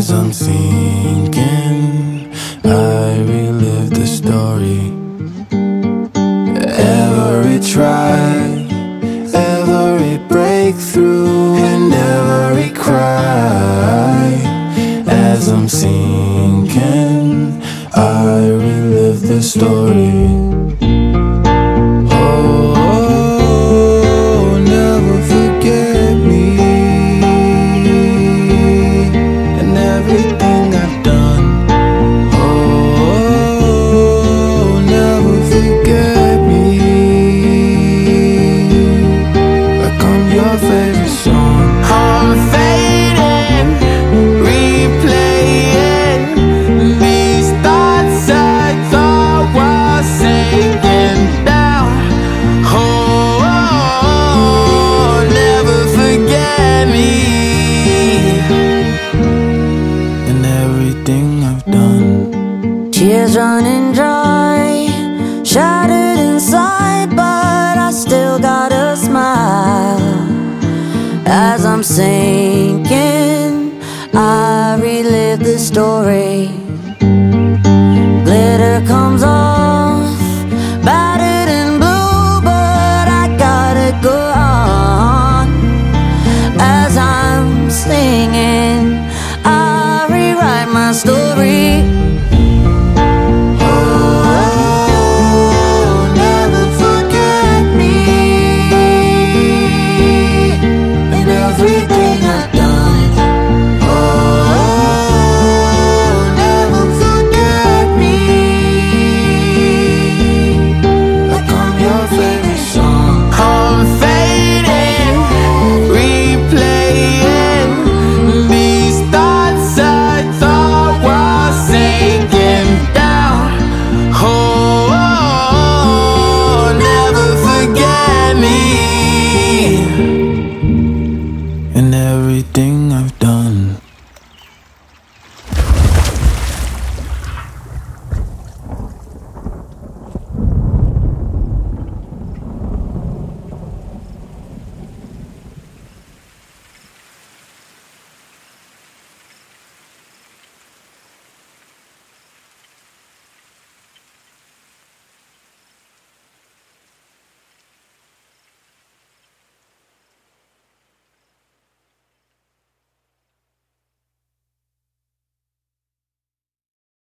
As I'm sinking, I relive the story. Every try, every breakthrough, and every cry. As I'm sinking, I relive the story. Oh, never forget me and everything I've done. Oh, never forget me like I'm your favorite song. I'm fading, replaying these thoughts I thought was sinking down. Oh, never forget me and everything I've done. Tears running dry, shattered inside, but I still got a smile. As I'm sinking, I relive the story.